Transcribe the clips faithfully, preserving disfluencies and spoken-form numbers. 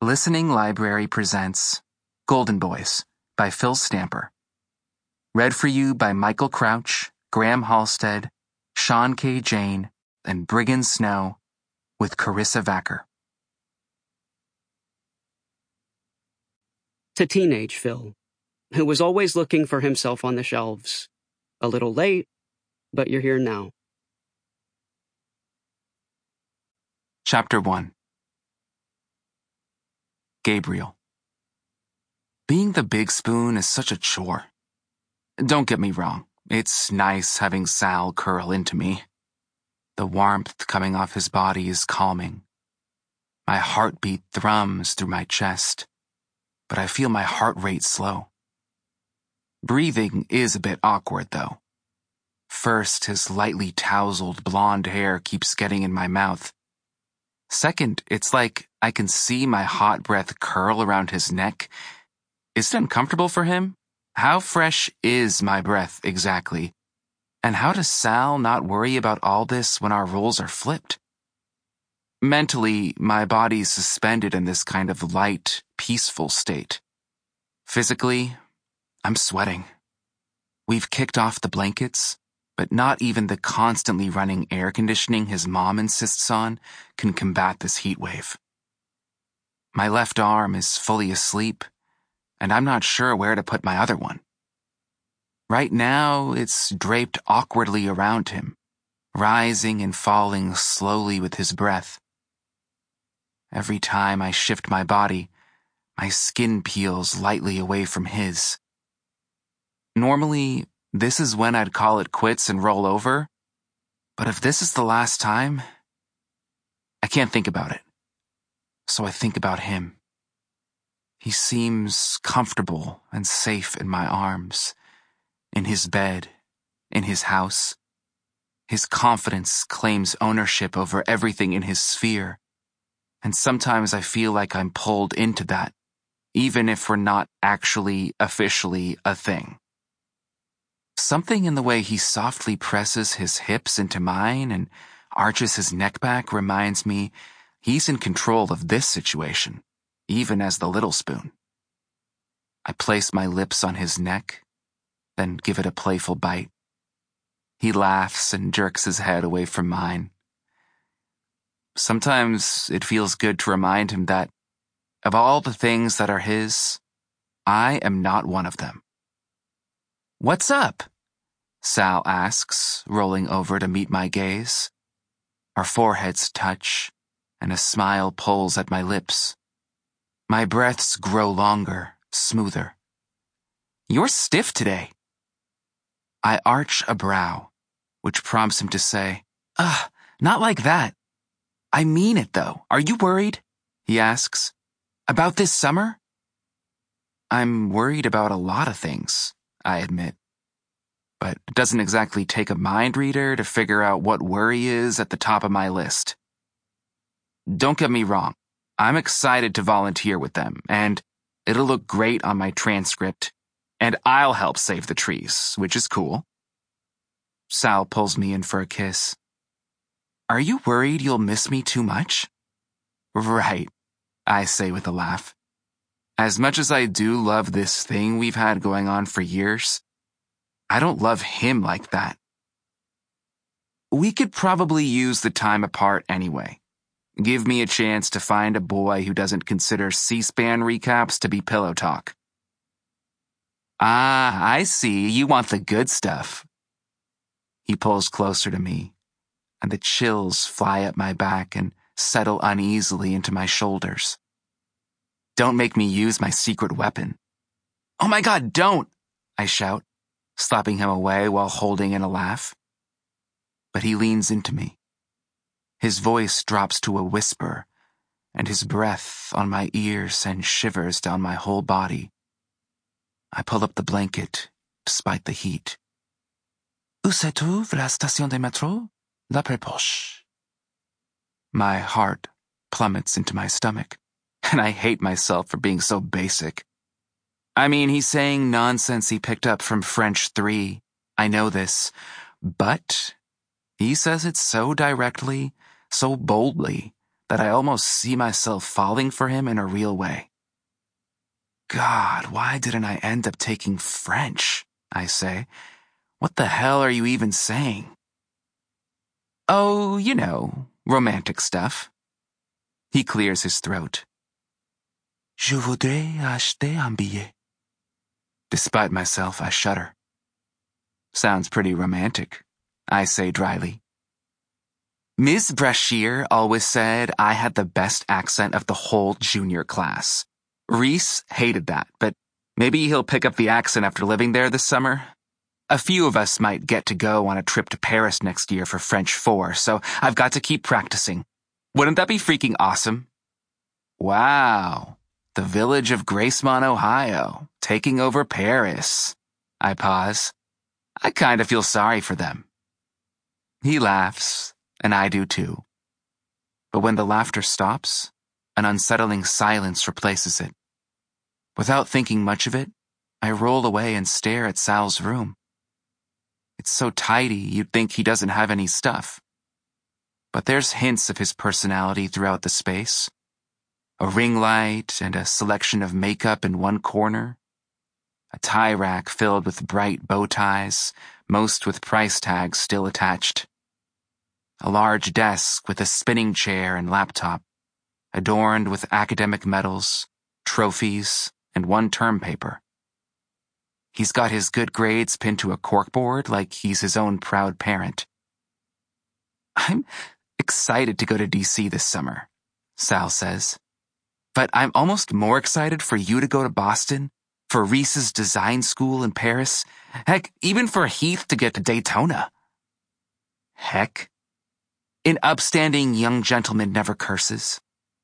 Listening Library presents Golden Boys by Phil Stamper. Read for you by Michael Crouch, Graham Halstead, Sean K. Jane, and Briggan Snow, with Carissa Vacker. To teenage Phil, who was always looking for himself on the shelves. A little late, but you're here now. Chapter one. Gabriel. Being the big spoon is such a chore. Don't get me wrong, it's nice having Sal curl into me. The warmth coming off his body is calming. My heartbeat thrums through my chest, but I feel my heart rate slow. Breathing is a bit awkward, though. First, his lightly tousled blonde hair keeps getting in my mouth. Second, it's like I can see my hot breath curl around his neck. Is it uncomfortable for him? How fresh is my breath exactly? And how does Sal not worry about all this when our roles are flipped? Mentally, my body's suspended in this kind of light, peaceful state. Physically, I'm sweating. We've kicked off the blankets, but not even the constantly running air conditioning his mom insists on can combat this heat wave. My left arm is fully asleep, and I'm not sure where to put my other one. Right now, it's draped awkwardly around him, rising and falling slowly with his breath. Every time I shift my body, my skin peels lightly away from his. Normally, this is when I'd call it quits and roll over, but if this is the last time, I can't think about it. So I think about him. He seems comfortable and safe in my arms, in his bed, in his house. His confidence claims ownership over everything in his sphere, and sometimes I feel like I'm pulled into that, even if we're not actually officially a thing. Something in the way he softly presses his hips into mine and arches his neck back reminds me he's in control of this situation, even as the little spoon. I place my lips on his neck, then give it a playful bite. He laughs and jerks his head away from mine. Sometimes it feels good to remind him that, of all the things that are his, I am not one of them. "What's up?" Sal asks, rolling over to meet my gaze. Our foreheads touch, and a smile pulls at my lips. My breaths grow longer, smoother. "You're stiff today." I arch a brow, which prompts him to say, "Ugh, not like that." "I mean it, though. Are you worried?" he asks. "About this summer?" "I'm worried about a lot of things," I admit. But it doesn't exactly take a mind reader to figure out what worry is at the top of my list. Don't get me wrong. I'm excited to volunteer with them, and it'll look great on my transcript, and I'll help save the trees, which is cool. Sal pulls me in for a kiss. "Are you worried you'll miss me too much?" "Right," I say with a laugh. As much as I do love this thing we've had going on for years, I don't love him like that. We could probably use the time apart anyway. Give me a chance to find a boy who doesn't consider C-SPAN recaps to be pillow talk. Ah, I see. You want the good stuff. He pulls closer to me, and the chills fly up my back and settle uneasily into my shoulders. Don't make me use my secret weapon. "Oh my God, don't!" I shout, slapping him away while holding in a laugh. But he leans into me. His voice drops to a whisper, and his breath on my ear sends shivers down my whole body. I pull up the blanket, despite the heat. "Où se trouve la station de métro? D'après poche." My heart plummets into my stomach, and I hate myself for being so basic. I mean, he's saying nonsense he picked up from French three. I know this. But he says it so directly, so boldly, that I almost see myself falling for him in a real way. God, why didn't I end up taking French? I say. What the hell are you even saying? Oh, you know, romantic stuff. He clears his throat. Je voudrais acheter un billet. Despite myself, I shudder. Sounds pretty romantic, I say dryly. Miss Brashear always said I had the best accent of the whole junior class. Reese hated that, but maybe he'll pick up the accent after living there this summer. A few of us might get to go on a trip to Paris next year for French four, so I've got to keep practicing. Wouldn't that be freaking awesome? Wow, the village of Gracemont, Ohio, taking over Paris. I pause. I kind of feel sorry for them. He laughs, and I do too. But when the laughter stops, an unsettling silence replaces it. Without thinking much of it, I roll away and stare at Sal's room. It's so tidy you'd think he doesn't have any stuff. But there's hints of his personality throughout the space. A ring light and a selection of makeup in one corner. A tie rack filled with bright bow ties, most with price tags still attached. A large desk with a spinning chair and laptop, adorned with academic medals, trophies, and one term paper. He's got his good grades pinned to a corkboard like he's his own proud parent. I'm excited to go to D C this summer, Sal says. But I'm almost more excited for you to go to Boston, for Reese's design school in Paris, heck, even for Heath to get to Daytona. Heck. An upstanding young gentleman never curses.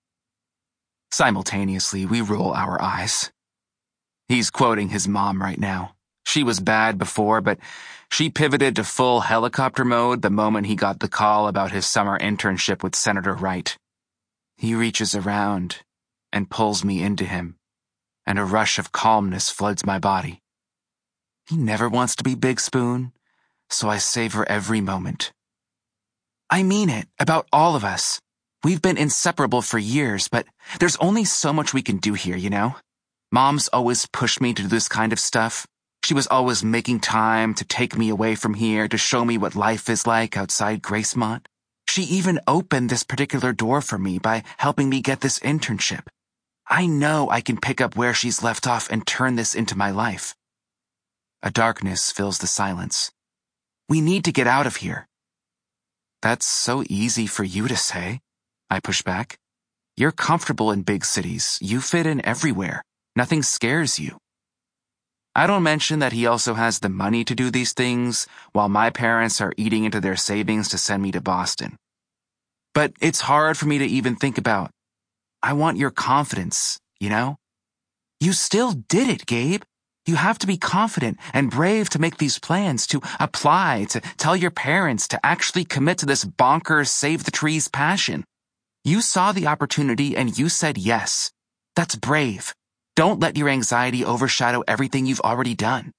Simultaneously, we roll our eyes. He's quoting his mom right now. She was bad before, but she pivoted to full helicopter mode the moment he got the call about his summer internship with Senator Wright. He reaches around and pulls me into him, and a rush of calmness floods my body. He never wants to be Big Spoon, so I savor every moment. I mean it, about all of us. We've been inseparable for years, but there's only so much we can do here, you know? Mom's always pushed me to do this kind of stuff. She was always making time to take me away from here to show me what life is like outside Gracemont. She even opened this particular door for me by helping me get this internship. I know I can pick up where she's left off and turn this into my life. A darkness fills the silence. We need to get out of here. That's so easy for you to say, I push back. You're comfortable in big cities. You fit in everywhere. Nothing scares you. I don't mention that he also has the money to do these things, while my parents are eating into their savings to send me to Boston. But it's hard for me to even think about. I want your confidence, you know? You still did it, Gabe. You have to be confident and brave to make these plans, to apply, to tell your parents, to actually commit to this bonkers save the trees passion. You saw the opportunity and you said yes. That's brave. Don't let your anxiety overshadow everything you've already done.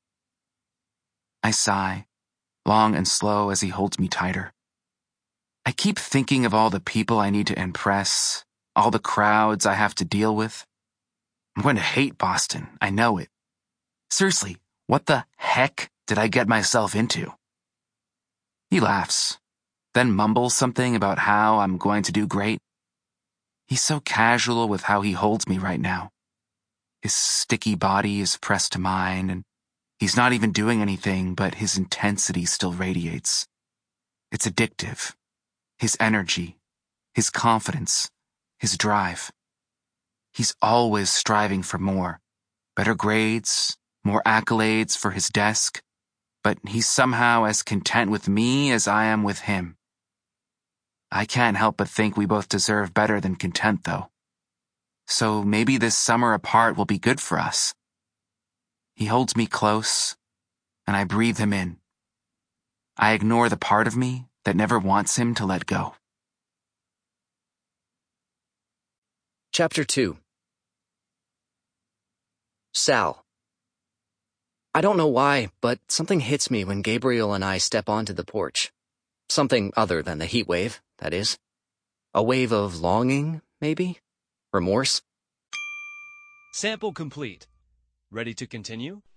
I sigh, long and slow as he holds me tighter. I keep thinking of all the people I need to impress, all the crowds I have to deal with. I'm going to hate Boston, I know it. Seriously, what the heck did I get myself into? He laughs, then mumbles something about how I'm going to do great. He's so casual with how he holds me right now. His sticky body is pressed to mine, and he's not even doing anything, but his intensity still radiates. It's addictive. His energy, his confidence, his drive. He's always striving for more. Better grades, more accolades for his desk, but he's somehow as content with me as I am with him. I can't help but think we both deserve better than content, though. So maybe this summer apart will be good for us. He holds me close, and I breathe him in. I ignore the part of me that never wants him to let go. Chapter two. Sal. I don't know why, but something hits me when Gabriel and I step onto the porch. Something other than the heat wave, that is. A wave of longing, maybe? Remorse? Sample complete. Ready to continue?